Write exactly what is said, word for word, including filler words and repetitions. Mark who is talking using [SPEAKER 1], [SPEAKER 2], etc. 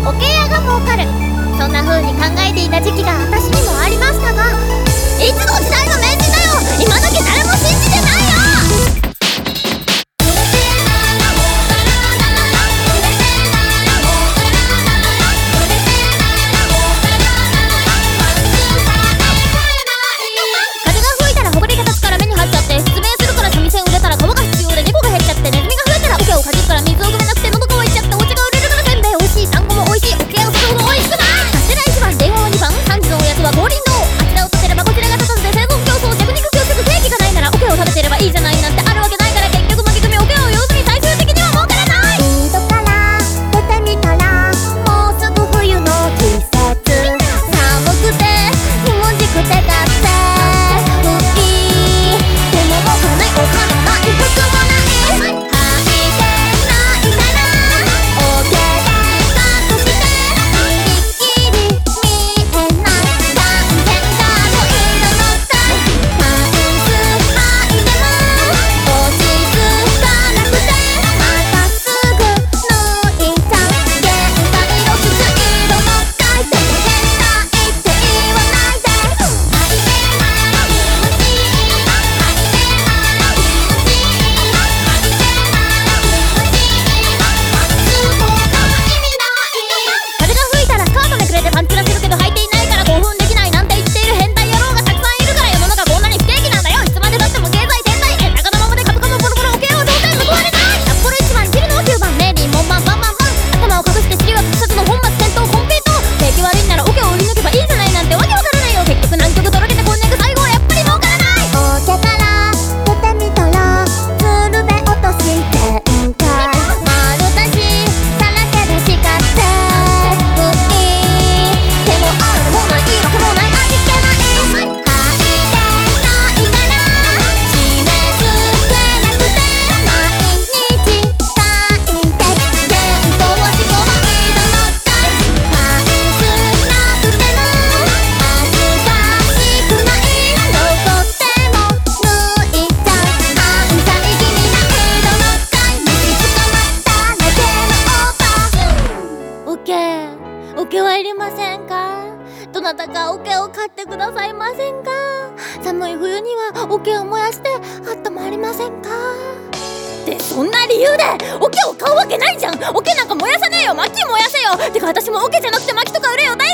[SPEAKER 1] 桶屋が儲かる、そんな風に考えていた時期が私にもありましたが、いつの時代の名人だよ、今だけ誰も信じてないよ。風が吹いたら埃が立つから目に入っちゃって、失明するから三味線売れたら皮が必要で猫が減っちゃって、ネズミが増えたら桶をかじるから水を汲めなくて喉乾いちゃって、お茶が売れるからせんべい美味しい、団子も美味しい、桶屋をするほど美味しくない。カステラいちばん、電話はにばん、さんじのおやつは降臨堂、あちらを立てればこちらが立たずで生存競争、弱肉強食、ケーキがないなら桶を食べてればいいじゃないなんてあるわけないから、結局負け組桶を用ずに最終的には儲からない。井戸から出てみたらもうすぐ冬の季節、寒くてひもじくてかってうい、でもお金お金ない服もない、履いてないから桶で隠して一気に見えない、断然だの色のタイパンツ履いても落ち着かなくて、またすぐ脱いじゃう、限界のきつい色のタイ、でも変態って言わないで、履いてない気持ちいい、履いてない気持ちいい、履いてない気持ちいい、パンツとか意味ない。風が吹いたらスカートめくれてパンチラするけど履いていないから興奮できないなんて言っている変態野郎がたくさんいるから、世の中こんなに不景気なんだよ。いつまでたっても経済天才、円高のままで株価もボロボロ、桶屋は当然報われない。札幌いちばん、昼のきゅうばん、メーリー、門番、バンバンバン、頭を隠して尻は屈折の本末転倒コンペイト、景気悪いなら桶を売り抜けばいいじゃないなんてわけわからないよ。結局南極とろけてこんにゃく、最後はやっぱり儲からない。桶から出てみたら鶴瓶落とし全開、丸出しさらけ出しかってうい、でもあるもない色気もない味気ない、履いてないから締め付けなくて毎日大敵、伝統はしこまいだのかい、パンツなくても恥ずかしくない、どこでも脱いじゃう、犯罪気味な色のかい、道捕まったらゲームオーバー。オッケー、オケはいりませんか？どなたかオケを買ってくださいませんか？寒い冬にはオケを燃やして温まりませんか？で、そんな理由でオケを買うわけないじゃん。オケなんか燃やさねえよ、薪燃やせよ。てか私もオケじゃなくて薪とか売れよ。